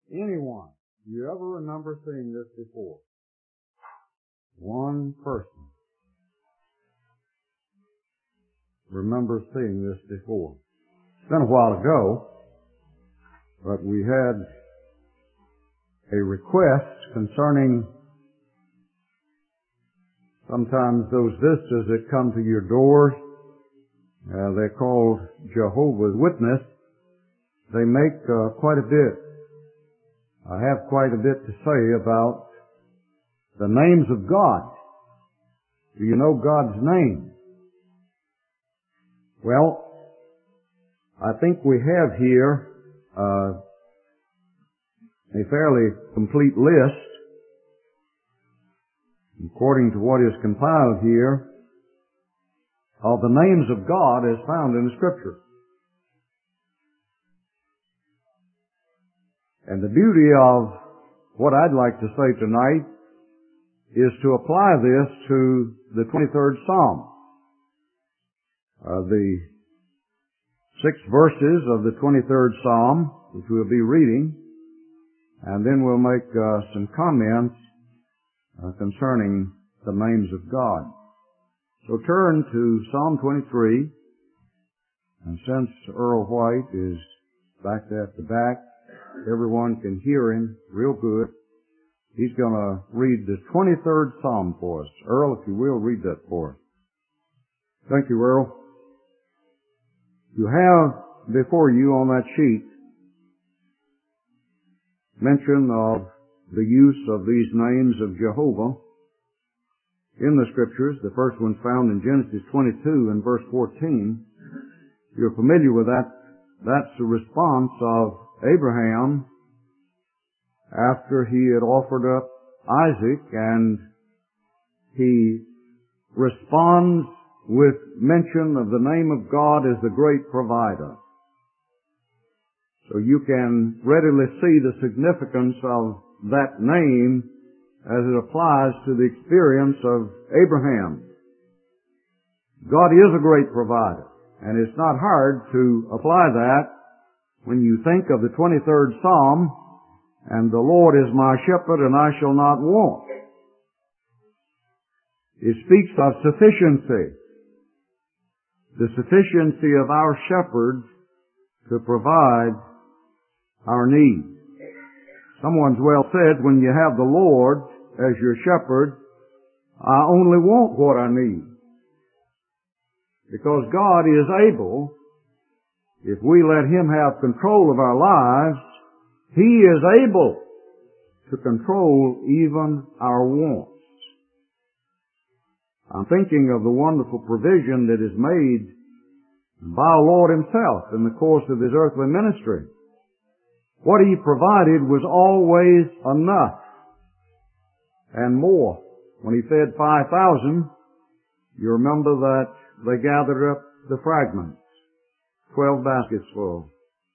Anyone, do you ever remember seeing this before? One person remembers seeing this before. It's been a while ago, but we had a request concerning sometimes those visitors that come to your doors. They're called Jehovah's Witnesses. They make quite a bit. I have quite a bit to say about the names of God. Do you know God's name? Well, I think we have here a fairly complete list, according to what is compiled here, of the names of God as found in the Scripture. And the beauty of what I'd like to say tonight is to apply this to the 23rd Psalm. The 6 verses of the 23rd Psalm, which we'll be reading, and then we'll make some comments concerning the names of God. So turn to Psalm 23, and since Earl White is back at the back, everyone can hear him real good. He's going to read the 23rd Psalm for us. Earl, if you will, read that for us. Thank you, Earl. You have before you on that sheet mention of the use of these names of Jehovah in the Scriptures. The first one's found in Genesis 22 and verse 14. You're familiar with that. That's the response of Abraham after he had offered up Isaac, and he responds with mention of the name of God as the great provider. So you can readily see the significance of that name as it applies to the experience of Abraham. God is a great provider, and it's not hard to apply that when you think of the 23rd Psalm, and the Lord is my shepherd and I shall not want. It speaks of sufficiency. The sufficiency of our shepherd to provide our needs. Someone's well said, when you have the Lord as your shepherd, I only want what I need. Because God is able, if we let Him have control of our lives, He is able to control even our wants. I'm thinking of the wonderful provision that is made by our Lord Himself in the course of His earthly ministry. What He provided was always enough and more. When He fed 5,000, you remember that they gathered up the fragments, 12 baskets full.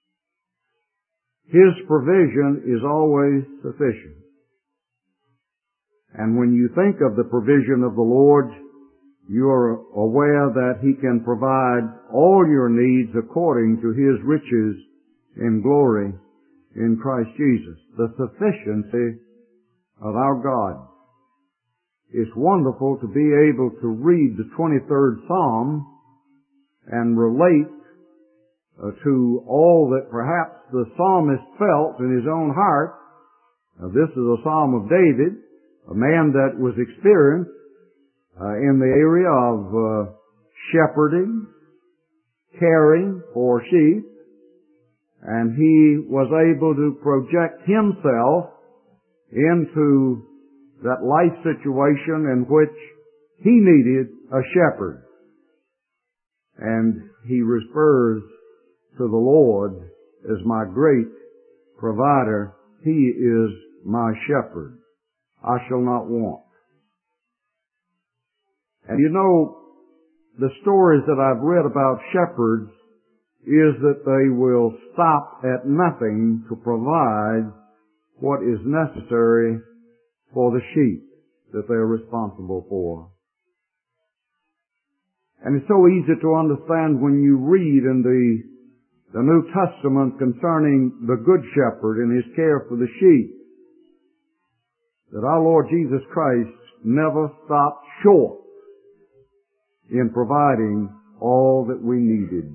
His provision is always sufficient. And when you think of the provision of the Lord, you are aware that He can provide all your needs according to His riches in glory in Christ Jesus. The sufficiency of our God. It's wonderful to be able to read the 23rd Psalm and relate to all that perhaps the psalmist felt in his own heart. This is a psalm of David, a man that was experienced in the area of shepherding, caring for sheep, and he was able to project himself into that life situation in which he needed a shepherd. And he refers to the Lord as my great provider. He is my shepherd. I shall not want. And you know, the stories that I've read about shepherds is that they will stop at nothing to provide what is necessary for the sheep that they're responsible for. And it's so easy to understand when you read in the the New Testament concerning the Good Shepherd and His care for the sheep, that our Lord Jesus Christ never stopped short in providing all that we needed.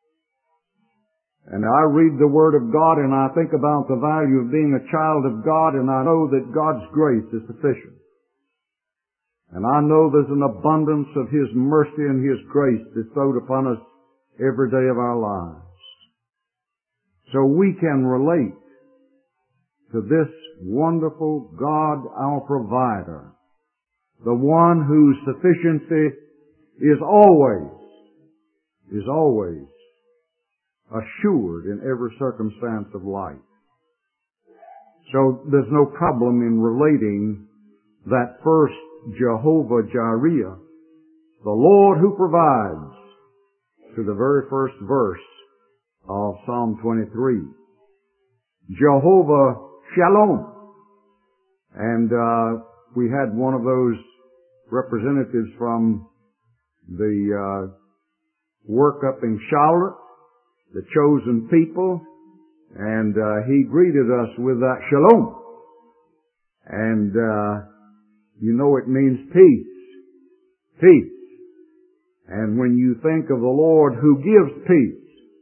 And I read the Word of God and I think about the value of being a child of God, and I know that God's grace is sufficient. And I know there's an abundance of His mercy and His grace bestowed upon us every day of our lives. So we can relate to this wonderful God, our provider, the one whose sufficiency is always assured in every circumstance of life. So there's no problem in relating that first Jehovah Jireh, the Lord who provides, to the very first verse of Psalm 23. Jehovah Shalom. And we had one of those representatives from the work up in Charlotte, the chosen people, and he greeted us with that Shalom. And you know it means peace. Peace. And when you think of the Lord who gives peace,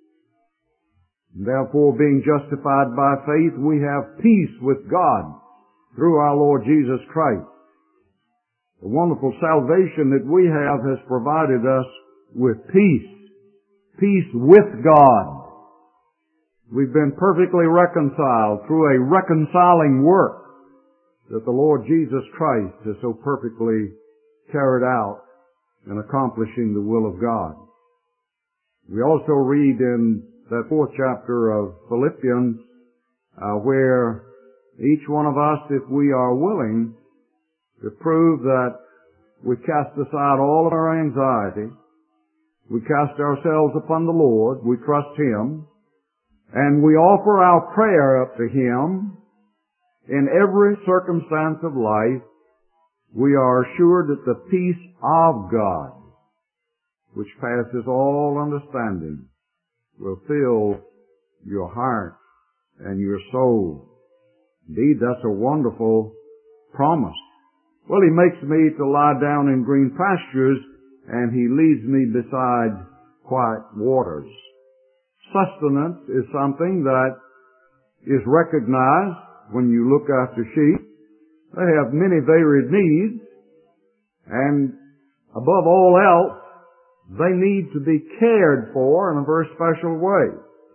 therefore being justified by faith, we have peace with God through our Lord Jesus Christ. The wonderful salvation that we have has provided us with peace. Peace with God. We've been perfectly reconciled through a reconciling work that the Lord Jesus Christ has so perfectly carried out in accomplishing the will of God. We also read in that 4th chapter of Philippians where each one of us, if we are willing to prove that we cast aside all of our anxiety, we cast ourselves upon the Lord, we trust Him, and we offer our prayer up to Him in every circumstance of life, we are assured that the peace of God, which passes all understanding, will fill your heart and your soul. Indeed, that's a wonderful promise. Well, He makes me to lie down in green pastures, and He leads me beside quiet waters. Sustenance is something that is recognized when you look after sheep. They have many varied needs, and above all else, they need to be cared for in a very special way.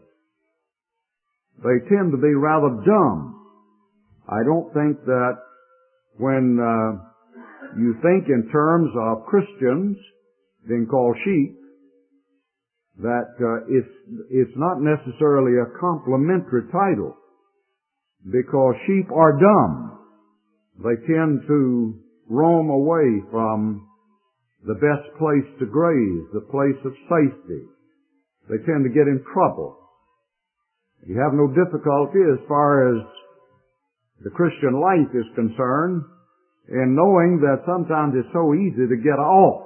They tend to be rather dumb. I don't think that when you think in terms of Christians being called sheep, that it's not necessarily a complimentary title, because sheep are dumb. They tend to roam away from the best place to graze, the place of safety. They tend to get in trouble. You have no difficulty as far as the Christian life is concerned in knowing that sometimes it's so easy to get off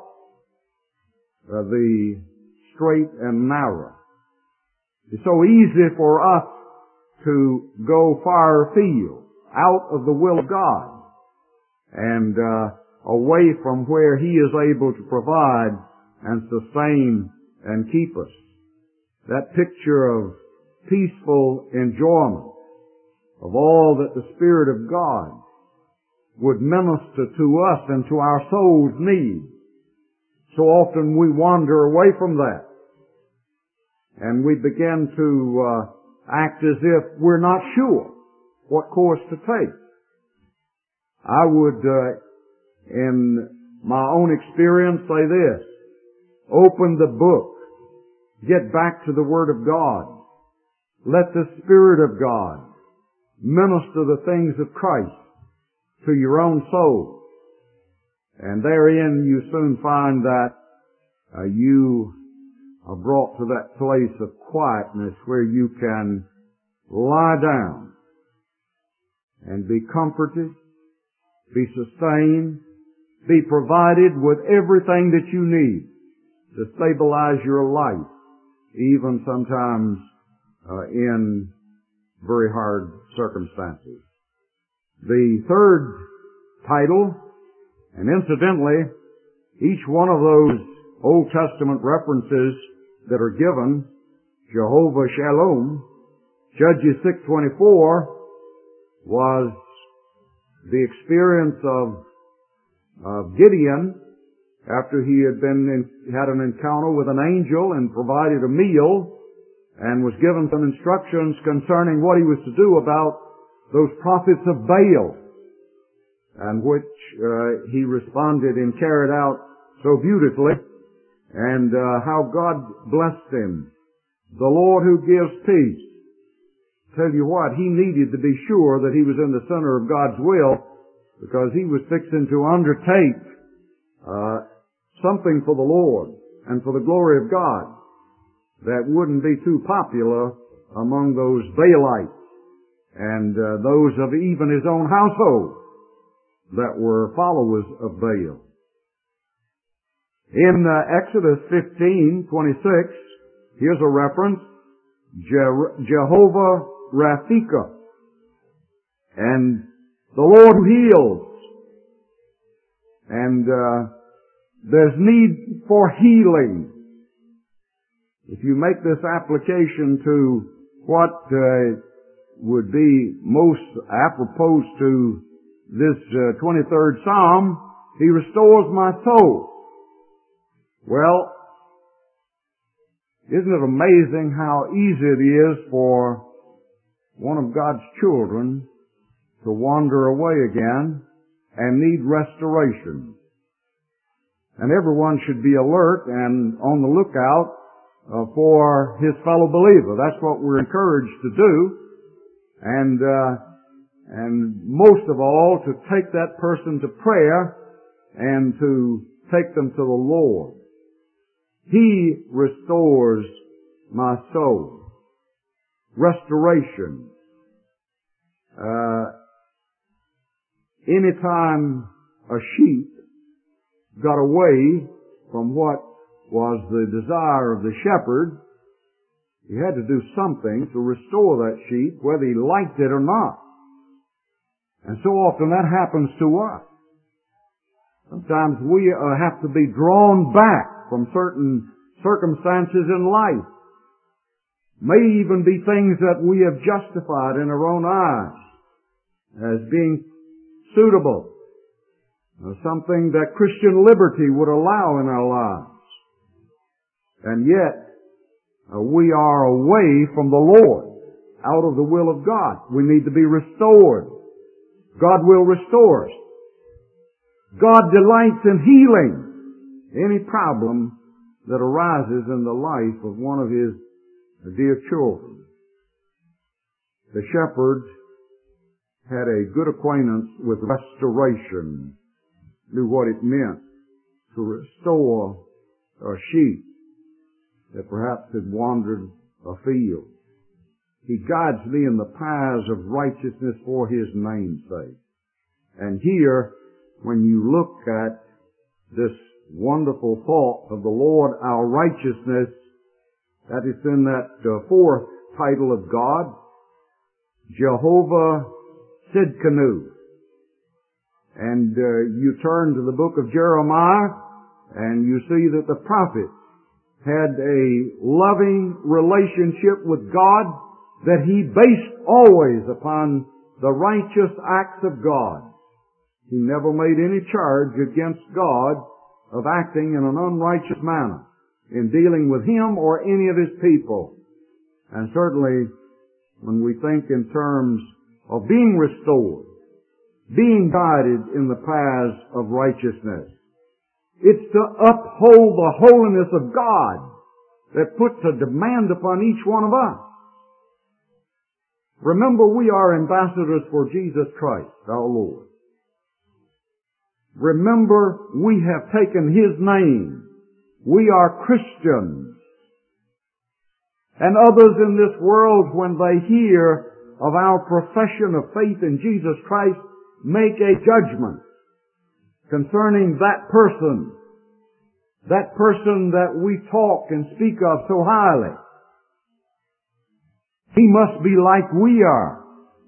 the straight and narrow. It's so easy for us to go far afield, out of the will of God, and away from where He is able to provide and sustain and keep us. That picture of peaceful enjoyment of all that the Spirit of God would minister to us and to our soul's needs. So often we wander away from that, and we begin to act as if we're not sure what course to take. I would, in my own experience, say this: open the book, get back to the Word of God, let the Spirit of God minister the things of Christ to your own soul, and therein you soon find that you are brought to that place of quietness where you can lie down and be comforted, be sustained, be provided with everything that you need to stabilize your life, even sometimes in very hard circumstances. The third title, and incidentally, each one of those Old Testament references that are given, Jehovah Shalom, Judges 6:24, was the experience of Gideon after he had had an encounter with an angel and provided a meal and was given some instructions concerning what he was to do about those prophets of Baal, and which he responded and carried out so beautifully, and how God blessed him. The Lord who gives peace. Tell you what, he needed to be sure that he was in the center of God's will, because he was fixing to undertake something for the Lord and for the glory of God that wouldn't be too popular among those Baalites and those of even his own household that were followers of Baal. In Exodus 15:26, here's a reference, Jehovah Raphika, and the Lord who heals. And there's need for healing. If you make this application to what would be most apropos to this 23rd Psalm, He restores my soul. Well, isn't it amazing how easy it is for one of God's children to wander away again and need restoration? And everyone should be alert and on the lookout for his fellow believer. That's what we're encouraged to do. And most of all, to take that person to prayer and to take them to the Lord. He restores my soul. Restoration. Anytime a sheep got away from what was the desire of the shepherd, he had to do something to restore that sheep, whether he liked it or not. And so often that happens to us. Sometimes we have to be drawn back from certain circumstances in life. May even be things that we have justified in our own eyes as being suitable, something that Christian liberty would allow in our lives. And yet, we are away from the Lord, out of the will of God. We need to be restored. God will restore us. God delights in healing any problem that arises in the life of one of His dear children. The shepherd had a good acquaintance with restoration, knew what it meant to restore a sheep that perhaps had wandered afield. He guides me in the paths of righteousness for His name's sake. And here, when you look at this wonderful thought of the Lord, our righteousness, that is in that fourth title of God, Jehovah Sidkenu. And you turn to the book of Jeremiah, and you see that the prophet had a loving relationship with God that he based always upon the righteous acts of God. He never made any charge against God of acting in an unrighteous manner in dealing with Him or any of His people. And certainly, when we think in terms of being restored, being guided in the paths of righteousness, it's to uphold the holiness of God that puts a demand upon each one of us. Remember, we are ambassadors for Jesus Christ, our Lord. Remember, we have taken His name. We are Christians. And others in this world, when they hear of our profession of faith in Jesus Christ, make a judgment concerning that person that we talk and speak of so highly. He must be like we are.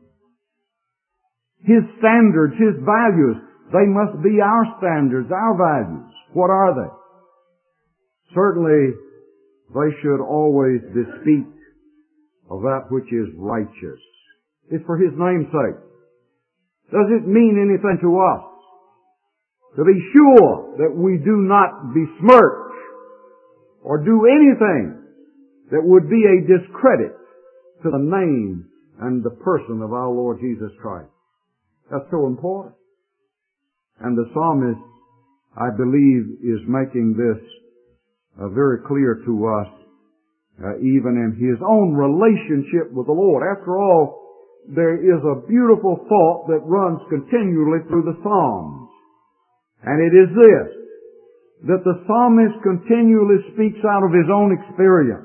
His standards, His values, they must be our standards, our values. What are they? Certainly, they should always bespeak of that which is righteous. It's for His name's sake. Does it mean anything to us to be sure that we do not besmirch or do anything that would be a discredit to the name and the person of our Lord Jesus Christ? That's so important. And the psalmist, I believe, is making this very clear to us, even in his own relationship with the Lord. After all, there is a beautiful thought that runs continually through the Psalms. And it is this, that the psalmist continually speaks out of his own experience.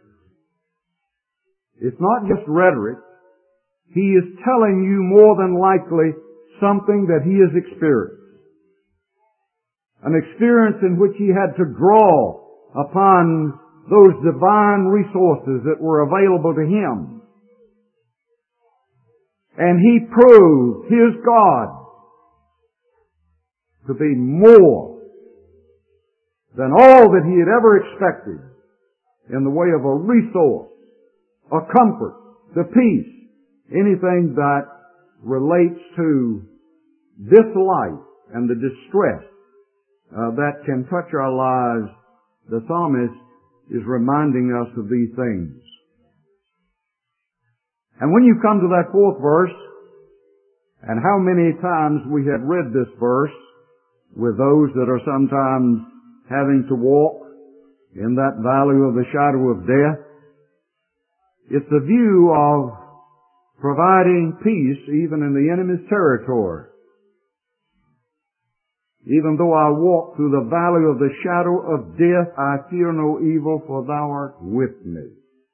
It's not just rhetoric. He is telling you more than likely something that he has experienced. An experience in which he had to draw upon those divine resources that were available to him. And he proved his God to be more than all that he had ever expected in the way of a resource, a comfort, the peace, anything that relates to this life and the distress that can touch our lives. The psalmist is reminding us of these things. And when you come to that fourth verse, and how many times we have read this verse with those that are sometimes having to walk in that valley of the shadow of death, it's the view of providing peace even in the enemy's territory. Even though I walk through the valley of the shadow of death, I fear no evil, for thou art with me.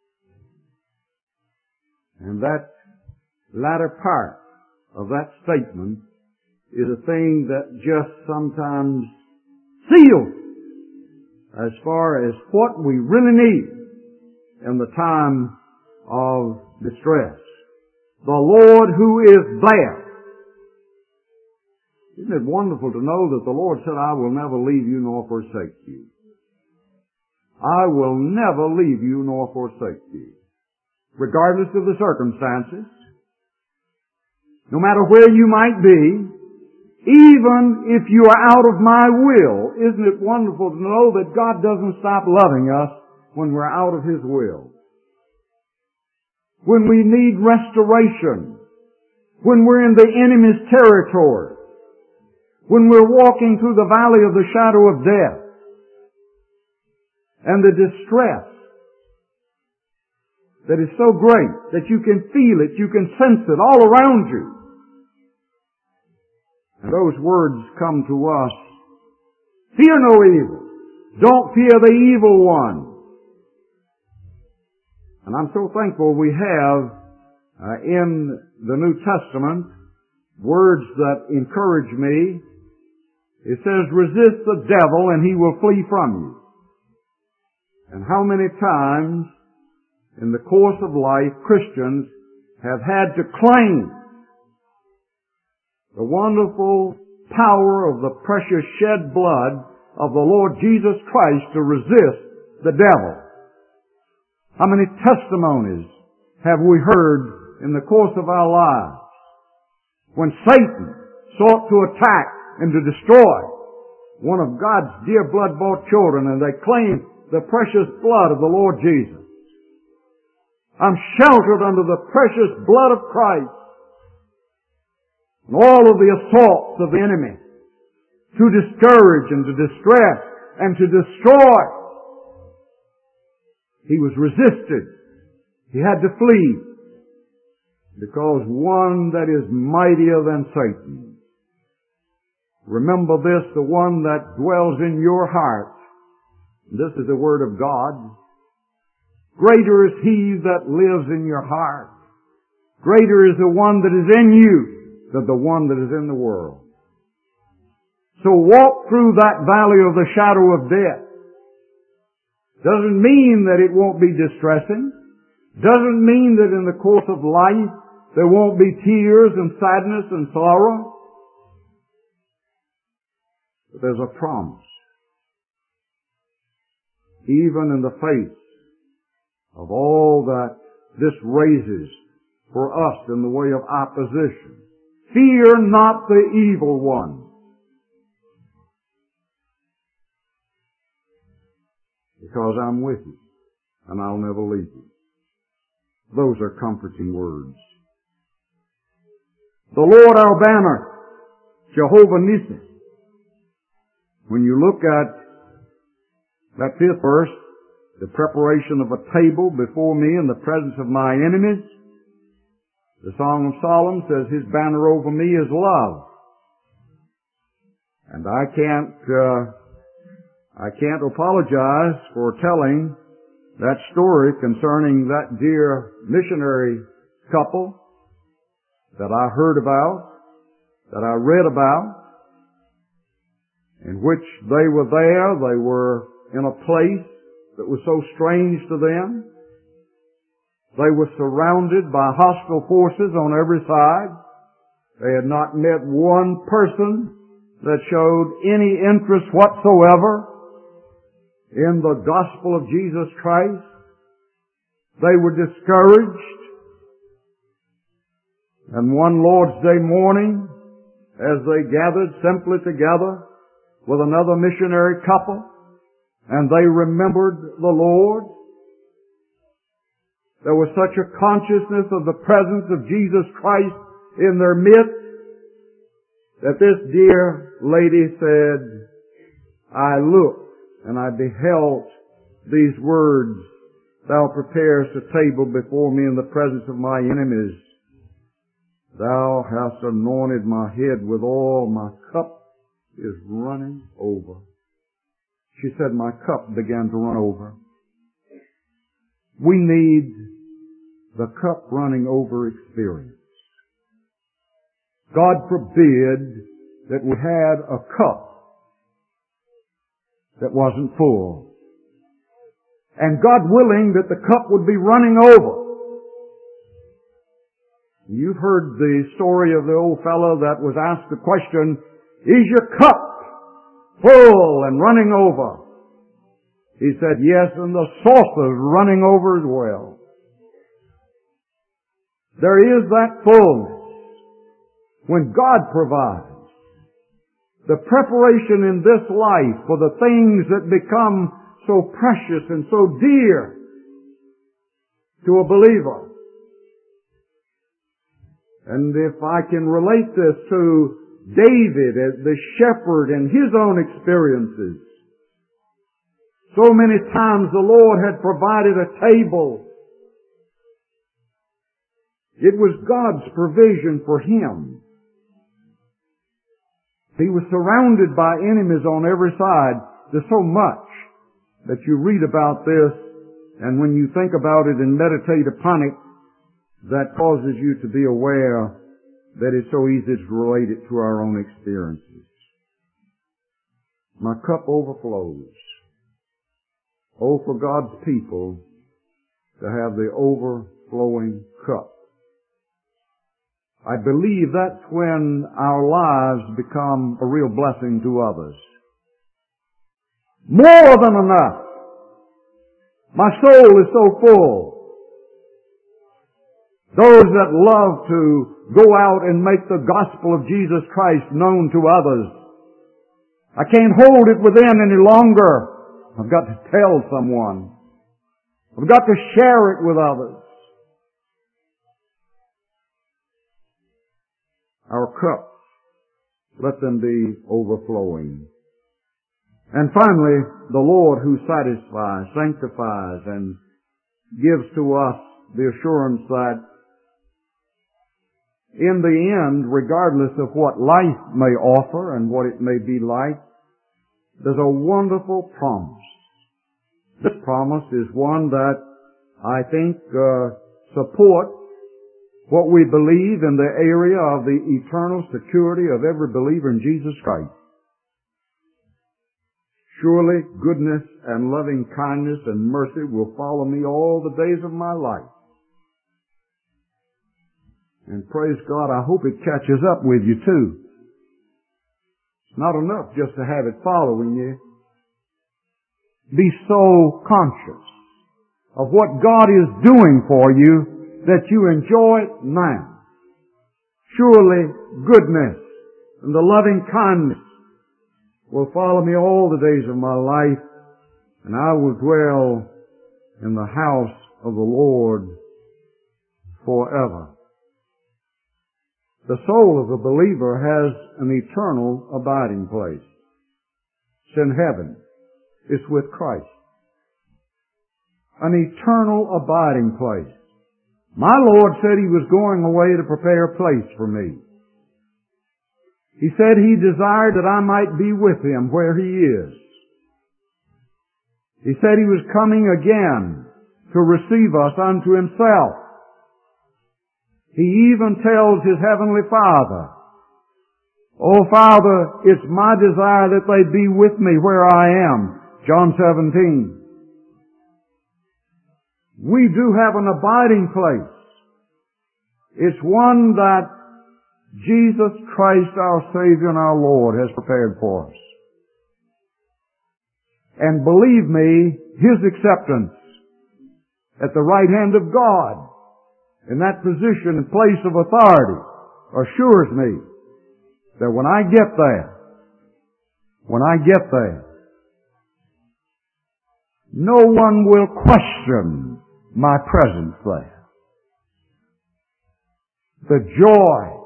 And that latter part of that statement is a thing that just sometimes seals as far as what we really need in the time of distress. The Lord who is there. Isn't it wonderful to know that the Lord said, I will never leave you nor forsake you. I will never leave you nor forsake you. Regardless of the circumstances, no matter where you might be, even if you are out of my will, isn't it wonderful to know that God doesn't stop loving us when we're out of His will? When we need restoration, when we're in the enemy's territory, when we're walking through the valley of the shadow of death, and the distress that is so great that you can feel it, you can sense it all around you. And those words come to us, fear no evil. Don't fear the evil one. And I'm so thankful we have in the New Testament words that encourage me. It says, resist the devil and he will flee from you. And how many times in the course of life Christians have had to claim the wonderful power of the precious shed blood of the Lord Jesus Christ to resist the devil. How many testimonies have we heard in the course of our lives when Satan sought to attack and to destroy one of God's dear blood-bought children, and they claimed the precious blood of the Lord Jesus. I'm sheltered under the precious blood of Christ. And all of the assaults of the enemy to discourage and to distress and to destroy, he was resisted. He had to flee because one that is mightier than Satan. Remember this, the one that dwells in your heart. This is the Word of God. Greater is He that lives in your heart. Greater is the one that is in you than the one that is in the world. So walk through that valley of the shadow of death. Doesn't mean that it won't be distressing. Doesn't mean that in the course of life there won't be tears and sadness and sorrow. But there's a promise. Even in the face of all that this raises for us in the way of opposition, fear not the evil one. Because I'm with you, and I'll never leave you. Those are comforting words. The Lord our banner, Jehovah Nissi. When you look at that 5th verse, the preparation of a table before me in the presence of my enemies, the Song of Solomon says his banner over me is love. And I can't apologize for telling that story concerning that dear missionary couple that I heard about, that I read about, in which they were there. They were in a place that was so strange to them. They were surrounded by hostile forces on every side. They had not met one person that showed any interest whatsoever in the gospel of Jesus Christ. They were discouraged. And one Lord's Day morning, as they gathered simply together with another missionary couple, and they remembered the Lord, there was such a consciousness of the presence of Jesus Christ in their midst that this dear lady said, I looked and I beheld these words, Thou preparest a table before me in the presence of my enemies. Thou hast anointed my head with oil, my cup is running over. She said, my cup began to run over. We need the cup running over experience. God forbid that we had a cup that wasn't full. And God willing that the cup would be running over. You've heard the story of the old fellow that was asked the question, is your cup full and running over? He said, yes, and the saucer's running over as well. There is that fullness when God provides. The preparation in this life for the things that become so precious and so dear to a believer. And if I can relate this to David as the shepherd and his own experiences, so many times the Lord had provided a table. It was God's provision for him. He was surrounded by enemies on every side. There's so much that you read about this, and when you think about it and meditate upon it, that causes you to be aware that it's so easy to relate it to our own experiences. My cup overflows. Oh, for God's people to have the overflowing cup. I believe that's when our lives become a real blessing to others. More than enough. My soul is so full. Those that love to go out and make the gospel of Jesus Christ known to others. I can't hold it within any longer. I've got to tell someone. I've got to share it with others. Our cups, let them be overflowing. And finally, the Lord who satisfies, sanctifies, and gives to us the assurance that in the end, regardless of what life may offer and what it may be like, there's a wonderful promise. This promise is one that I think supports what we believe in the area of the eternal security of every believer in Jesus Christ. Surely goodness and loving kindness and mercy will follow me all the days of my life. And praise God, I hope it catches up with you too. It's not enough just to have it following you. Be so conscious of what God is doing for you that you enjoy it now. Surely goodness and the loving kindness will follow me all the days of my life, and I will dwell in the house of the Lord forever. The soul of the believer has an eternal abiding place. It's in heaven. It's with Christ. An eternal abiding place. My Lord said He was going away to prepare a place for me. He said He desired that I might be with Him where He is. He said He was coming again to receive us unto Himself. He even tells His Heavenly Father, "Oh, Father, it's my desire that they be with me where I am." John 17. We do have an abiding place. It's one that Jesus Christ, our Savior and our Lord, has prepared for us. And believe me, His acceptance at the right hand of God, in that position and place of authority, assures me that when I get there, no one will question my presence there. The joy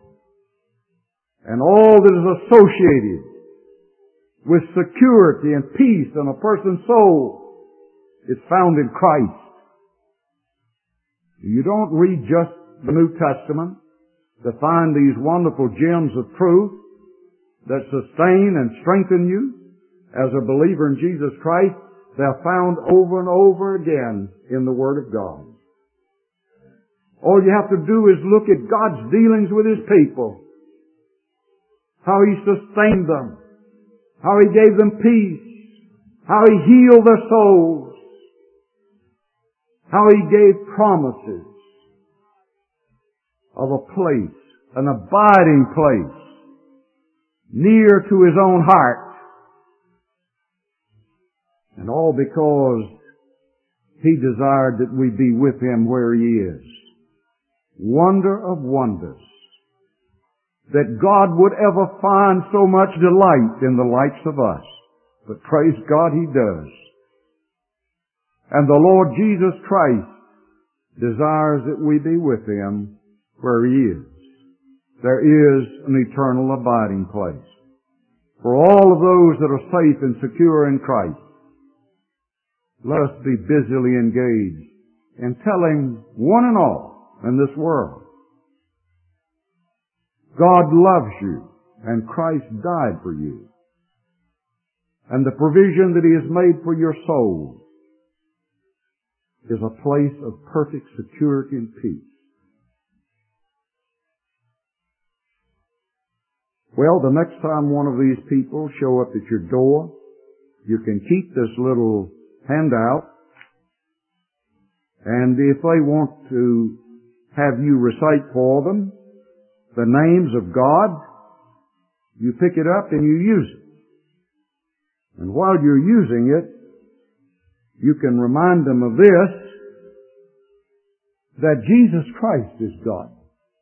and all that is associated with security and peace in a person's soul is found in Christ. You don't read just the New Testament to find these wonderful gems of truth that sustain and strengthen you as a believer in Jesus Christ. They're found over and over again in the Word of God. All you have to do is look at God's dealings with His people. How He sustained them. How He gave them peace. How He healed their souls. How He gave promises of a place, an abiding place, near to His own heart. And all because He desired that we be with Him where He is. Wonder of wonders. That God would ever find so much delight in the likes of us. But praise God, He does. And the Lord Jesus Christ desires that we be with Him where He is. There is an eternal abiding place for all of those that are safe and secure in Christ. Let us be busily engaged in telling one and all in this world, God loves you and Christ died for you. And the provision that He has made for your soul is a place of perfect security and peace. Well, the next time one of these people show up at your door, you can keep this little handout, and if they want to have you recite for them the names of God, you pick it up and you use it. And while you're using it, you can remind them of this, that Jesus Christ is God.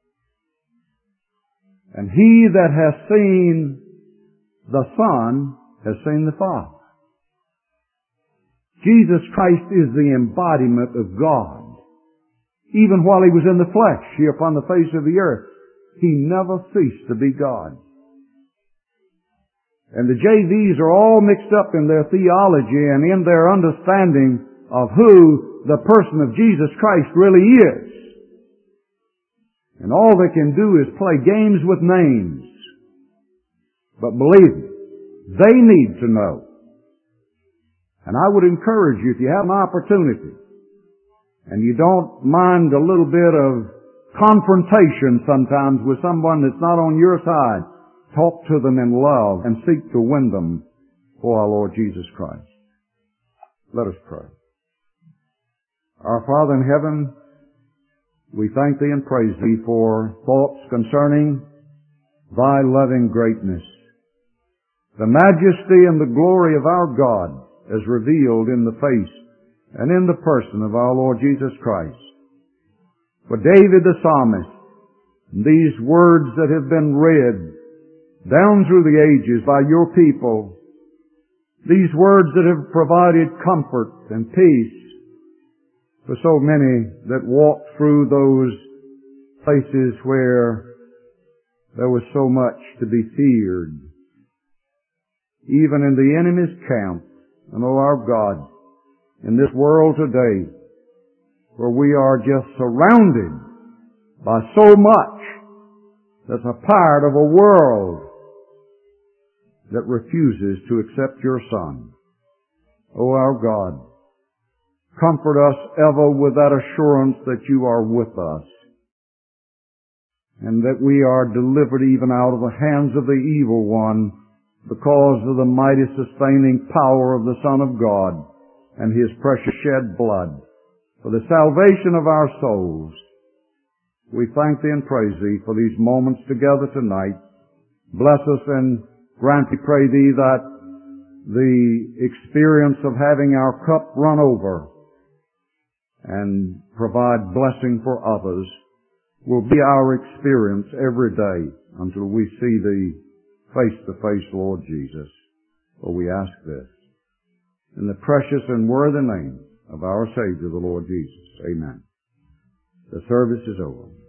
And he that has seen the Son has seen the Father. Jesus Christ is the embodiment of God. Even while He was in the flesh here upon the face of the earth, He never ceased to be God. And the JVs are all mixed up in their theology and in their understanding of who the person of Jesus Christ really is. And all they can do is play games with names. But believe me, they need to know. And I would encourage you, if you have an opportunity, and you don't mind a little bit of confrontation sometimes with someone that's not on your side, talk to them in love and seek to win them for our Lord Jesus Christ. Let us pray. Our Father in heaven, We thank Thee and praise Thee for thoughts concerning Thy loving greatness, the majesty and the glory of our God as revealed in the face and in the person of our Lord Jesus Christ. For David the psalmist, these words that have been read down through the ages by Your people, these words that have provided comfort and peace for so many that walk through those places where there was so much to be feared, even in the enemy's camp. And oh, our God, in this world today, where we are just surrounded by so much that's a part of a world that refuses to accept Your Son. Oh, our God, comfort us ever with that assurance that You are with us, and that we are delivered even out of the hands of the evil one because of the mighty sustaining power of the Son of God and His precious shed blood for the salvation of our souls. We thank Thee and praise Thee for these moments together tonight. Bless us and grant, we pray Thee, that the experience of having our cup run over and provide blessing for others will be our experience every day until we see Thee face to face, Lord Jesus. For we ask this in the precious and worthy name of our Savior, the Lord Jesus. Amen. The service is over.